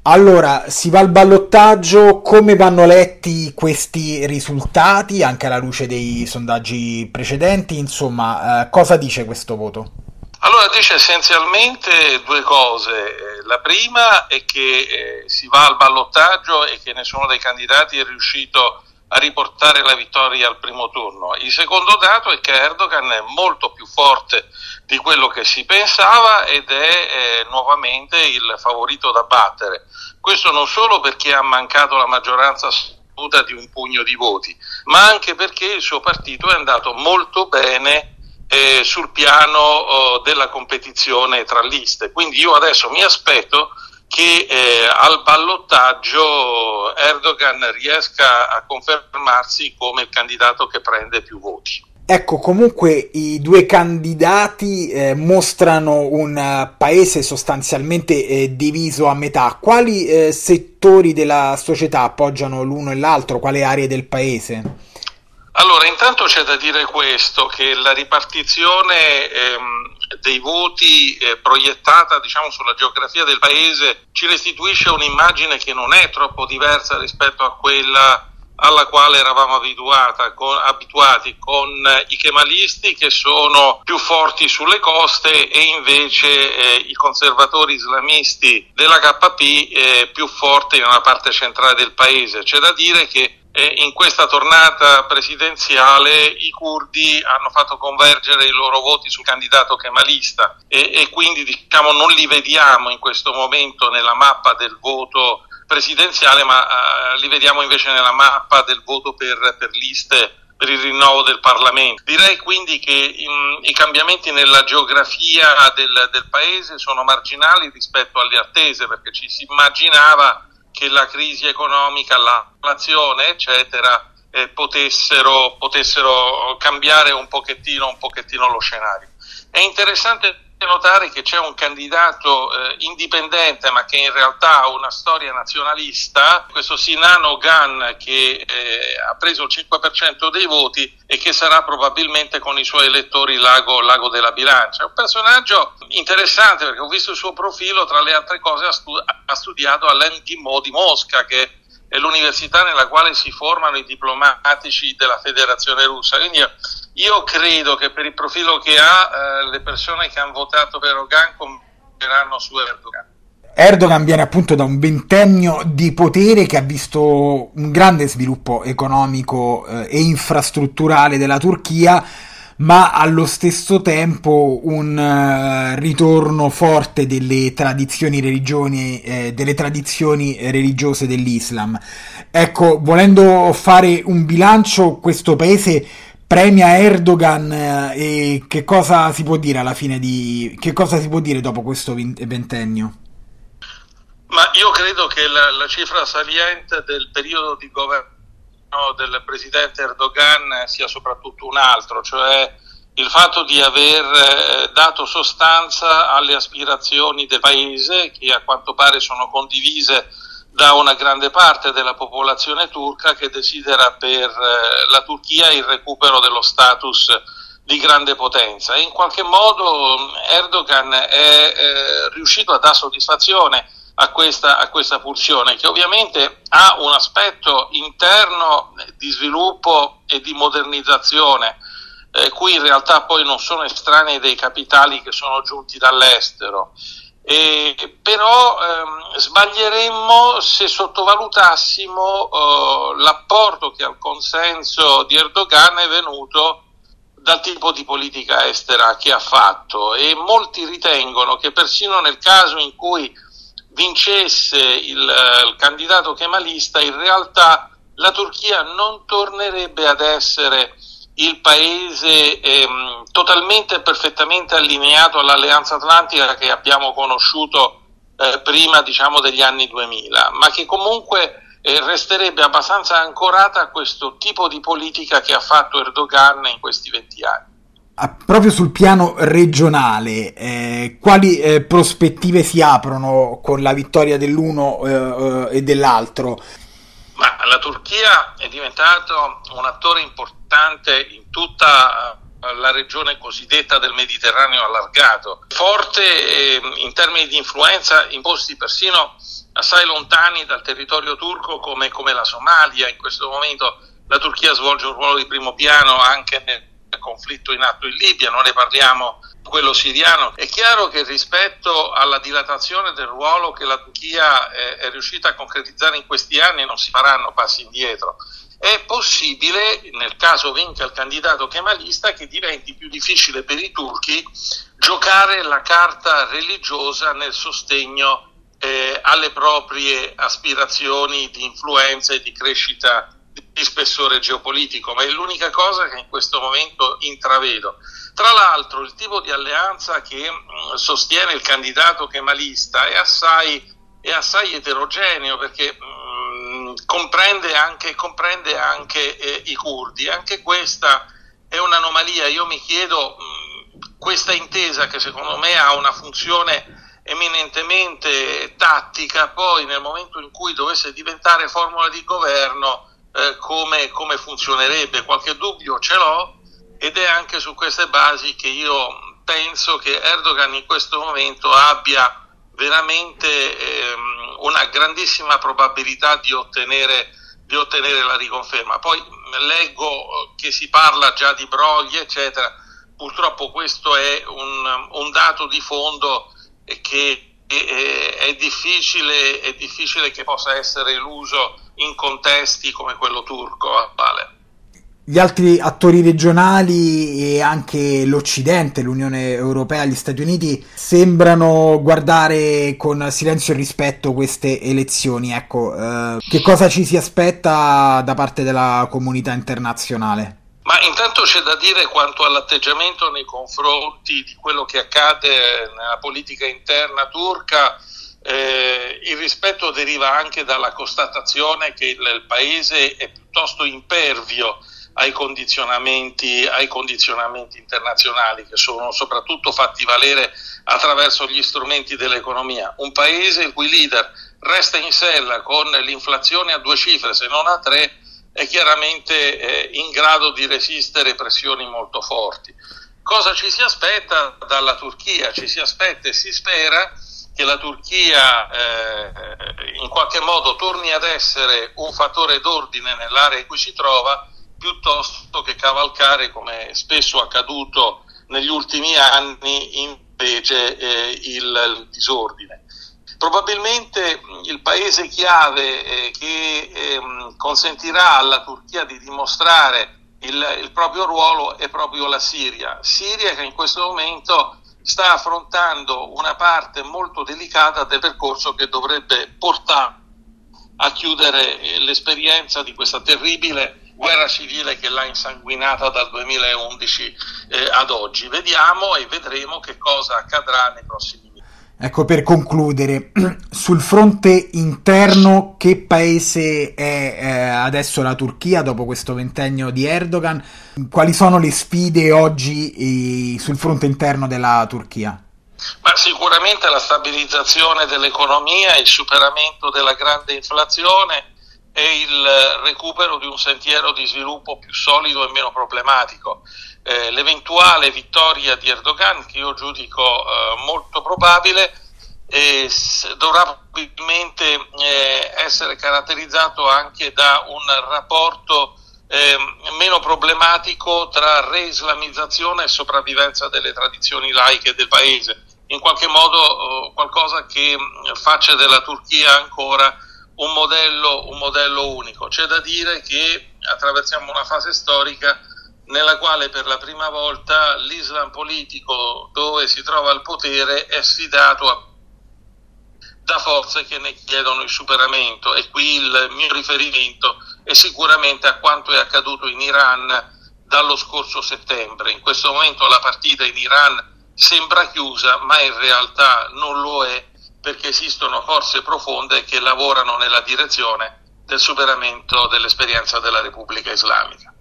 Allora, si va al ballottaggio, come vanno letti questi risultati, anche alla luce dei sondaggi precedenti? Insomma, cosa dice questo voto? Allora dice essenzialmente due cose. La prima è che si va al ballottaggio e che nessuno dei candidati è riuscito a riportare la vittoria al primo turno. Il secondo dato è che Erdogan è molto più forte di quello che si pensava ed è nuovamente il favorito da battere. Questo non solo perché ha mancato la maggioranza assoluta di un pugno di voti, ma anche perché il suo partito è andato molto bene sul piano della competizione tra liste. Quindi io adesso mi aspetto che al ballottaggio Erdogan riesca a confermarsi come il candidato che prende più voti. Ecco, comunque i due candidati mostrano un paese sostanzialmente diviso a metà. Quali settori della società appoggiano l'uno e l'altro? Quali aree del paese? Allora, intanto c'è da dire questo, che la ripartizione dei voti proiettata, diciamo, sulla geografia del paese ci restituisce un'immagine che non è troppo diversa rispetto a quella alla quale eravamo abituati con i kemalisti, che sono più forti sulle coste, e invece i conservatori islamisti della KP più forti nella parte centrale del paese. C'è da dire che in questa tornata presidenziale i curdi hanno fatto convergere i loro voti sul candidato kemalista e quindi, diciamo, non li vediamo in questo momento nella mappa del voto presidenziale, ma li vediamo invece nella mappa del voto per liste per il rinnovo del Parlamento. Direi quindi che i cambiamenti nella geografia del paese sono marginali rispetto alle attese, perché ci si immaginava che la crisi economica, l'inflazione, eccetera, potessero cambiare un pochettino lo scenario. È interessante notare che c'è un candidato indipendente, ma che in realtà ha una storia nazionalista, questo Sinan Ogan, che ha preso il 5% dei voti e che sarà probabilmente con i suoi elettori l'ago della bilancia. È un personaggio interessante perché ho visto il suo profilo, tra le altre cose ha studiato all'MGIMO di Mosca, che è l'università nella quale si formano i diplomatici della Federazione Russa. Quindi io credo che per il profilo che ha le persone che hanno votato per Erdogan convergeranno su Erdogan. Erdogan viene appunto da un ventennio di potere che ha visto un grande sviluppo economico e infrastrutturale della Turchia, ma allo stesso tempo un ritorno forte delle tradizioni religiose dell'Islam. Ecco, volendo fare un bilancio, questo paese premia Erdogan e che cosa si può dire alla fine che cosa si può dire dopo questo ventennio? Ma io credo che la cifra saliente del periodo di governo del presidente Erdogan sia soprattutto un altro, cioè il fatto di aver dato sostanza alle aspirazioni del paese, che a quanto pare sono condivise da una grande parte della popolazione turca, che desidera per la Turchia il recupero dello status di grande potenza. E in qualche modo Erdogan è riuscito a dare soddisfazione a questa pulsione, che ovviamente ha un aspetto interno di sviluppo e di modernizzazione, cui in realtà poi non sono estranei dei capitali che sono giunti dall'estero. Però sbaglieremmo se sottovalutassimo l'apporto che al consenso di Erdogan è venuto dal tipo di politica estera che ha fatto, e molti ritengono che persino nel caso in cui vincesse il candidato kemalista, in realtà la Turchia non tornerebbe ad essere il paese totalmente e perfettamente allineato all'Alleanza Atlantica che abbiamo conosciuto prima, diciamo, degli anni 2000, ma che comunque resterebbe abbastanza ancorata a questo tipo di politica che ha fatto Erdogan in questi 20 anni. Proprio sul piano regionale, quali prospettive si aprono con la vittoria dell'uno e dell'altro? Ma la Turchia è diventato un attore importante in tutta la regione cosiddetta del Mediterraneo allargato, forte in termini di influenza in posti persino assai lontani dal territorio turco come la Somalia. In questo momento la Turchia svolge un ruolo di primo piano anche nel conflitto in atto in Libia, non ne parliamo quello siriano. È chiaro che rispetto alla dilatazione del ruolo che la Turchia è riuscita a concretizzare in questi anni non si faranno passi indietro. È possibile, nel caso vinca il candidato kemalista, che diventi più difficile per i turchi giocare la carta religiosa nel sostegno alle proprie aspirazioni di influenza e di crescita di spessore geopolitico, ma è l'unica cosa che in questo momento intravedo. Tra l'altro il tipo di alleanza che sostiene il candidato kemalista è assai eterogeneo, perché comprende anche i curdi. Anche questa è un'anomalia. Io mi chiedo, questa intesa, che secondo me ha una funzione eminentemente tattica, poi nel momento in cui dovesse diventare formula di governo, come funzionerebbe? Qualche dubbio ce l'ho, ed è anche su queste basi che io penso che Erdogan in questo momento abbia veramente una grandissima probabilità di ottenere la riconferma. Poi leggo che si parla già di brogli, eccetera. Purtroppo questo è un dato di fondo che è difficile che possa essere eluso in contesti come quello turco attuale. Gli altri attori regionali e anche l'Occidente, l'Unione Europea, gli Stati Uniti sembrano guardare con silenzio e rispetto queste elezioni. Ecco, che cosa ci si aspetta da parte della comunità internazionale? Ma intanto c'è da dire, quanto all'atteggiamento nei confronti di quello che accade nella politica interna turca, il rispetto deriva anche dalla constatazione che il paese è piuttosto impervio ai condizionamenti internazionali, che sono soprattutto fatti valere attraverso gli strumenti dell'economia. Un paese il cui leader resta in sella con l'inflazione a 2 cifre, se non a 3, è chiaramente in grado di resistere pressioni molto forti. Cosa ci si aspetta dalla Turchia? Ci si aspetta e si spera che la Turchia in qualche modo torni ad essere un fattore d'ordine nell'area in cui si trova, piuttosto che cavalcare, come spesso accaduto negli ultimi anni, invece il disordine. Probabilmente il paese chiave che consentirà alla Turchia di dimostrare il proprio ruolo è proprio la Siria, che in questo momento sta affrontando una parte molto delicata del percorso che dovrebbe portare a chiudere l'esperienza di questa terribile guerra civile che l'ha insanguinata dal 2011 ad oggi. Vedremo che cosa accadrà nei prossimi mesi. Ecco, per concludere, sul fronte interno, che paese è adesso la Turchia dopo questo ventennio di Erdogan? Quali sono le sfide oggi sul fronte interno della Turchia? Ma sicuramente la stabilizzazione dell'economia, il superamento della grande inflazione e il recupero di un sentiero di sviluppo più solido e meno problematico. L'eventuale vittoria di Erdogan, che io giudico molto probabile, dovrà probabilmente essere caratterizzato anche da un rapporto meno problematico tra reislamizzazione e sopravvivenza delle tradizioni laiche del paese. In qualche modo qualcosa che faccia della Turchia ancora un modello unico. C'è da dire che attraversiamo una fase storica nella quale per la prima volta l'Islam politico, dove si trova al potere, è sfidato da forze che ne chiedono il superamento, e qui il mio riferimento è sicuramente a quanto è accaduto in Iran dallo scorso settembre. In questo momento la partita in Iran sembra chiusa, ma in realtà non lo è, perché esistono forze profonde che lavorano nella direzione del superamento dell'esperienza della Repubblica Islamica.